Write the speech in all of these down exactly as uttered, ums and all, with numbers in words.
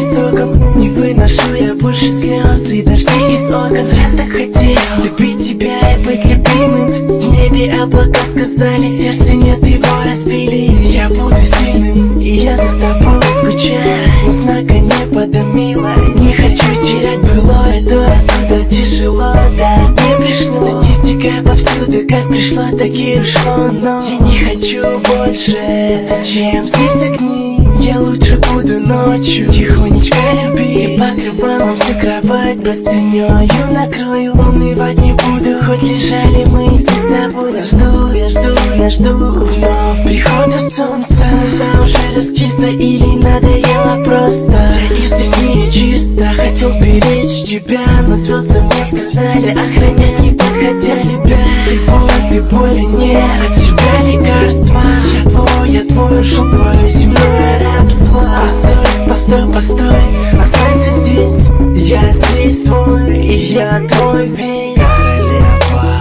истоком. Не выношу я больше слез и дождей из окон. Я так хотел любить тебя и быть любимым. В небе облака сказали, сердце нет, его разбили. Я буду сильным, и я за тобой скучаю, но знака не подомила. Не хочу терять былое, то оттуда тяжело, да. Не пришло, статистика повсюду, как пришло, так и ушло. Но я не хочу больше. Зачем здесь огни? Я лучше буду ночью тихонечко любить. И покрывалом всю кровать простынёю накрою. Унывать не буду, хоть лежали мы здесь с тобой. Я жду, я жду, я жду вновь прихода солнца. Она уже раскисла или надоела просто. Я искренне и чисто хотел беречь тебя, но звезды мне сказали охранять, не подходя любя. Ты боль, ты боли, не от тебя лекарства. Я твой, я твой, ушел твое земное рабство. Постой, постой, постой, останься здесь. Я здесь твой, и я твой весь. Слева,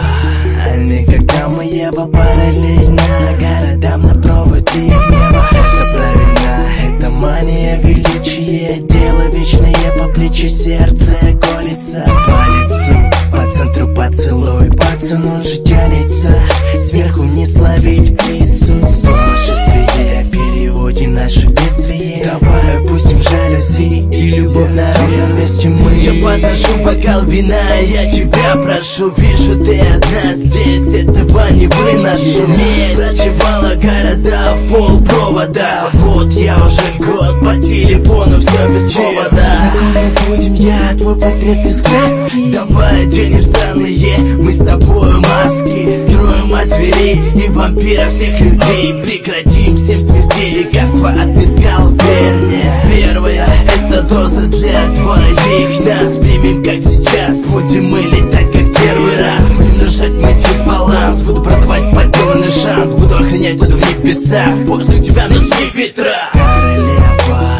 никогда мы его параллельно городам на проводе неба. Это правильно, это мания величия, дело вечное по плечи, сердце колется по лицу. По центру поцелуй, пацан, он же тянется сверху вниз ловить птицу. Сумасшествие, переводе наше бедствие. Давай опустим жалюзи и любовь на ровном месте мы. Я подношу бокал вина, я тебя прошу. Вижу, ты одна здесь, этого не выношу. Месть зачевала города в полпровода. Вот я уже год по телефону, все без повода. Знакомы будем, я твой портрет из краски. Давай оденем странные, мы с тобой маски. Скроем от зверей и вампиров всех людей. Прекратим всем смертей, лекарства отыскал вернее. Первая это доза для твоих нас. Примем как сейчас, будем мы летать как первый раз. Нарушать мой дисбаланс, буду продавать подделанный шанс. Буду охранять тут в небесах, после тебя ночные ветра. Королева,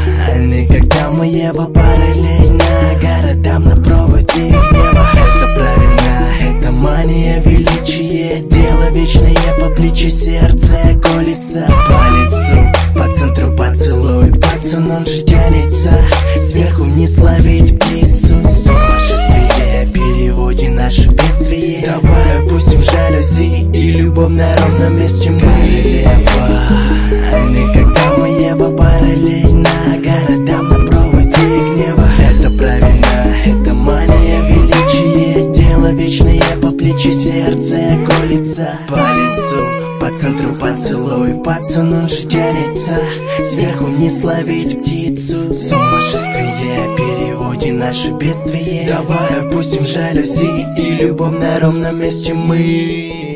никогда мы его параллельно городам на проводе неба. Это правильно, это мания величия, дело вечное по плечи, сердце колется по лицу. По центру поцелуй, пацан, он же тянется сверху вниз ловить птицу. Сумасшествие, переводе наше бедствие. Давай опустим жалюзи и любовь на ровном месте мы. Королева, никогда мы его параллельно городам на проводе гнева. Это правильно, это мания величия, дело вечное по плечи, сердце колется по лицу. По центру поцелуй, пацан, он же тянется сверху вниз ловить птицу. Сумасшествие, переводе наше бедствие. Давай опустим жалюзи и любовь на ровном месте мы.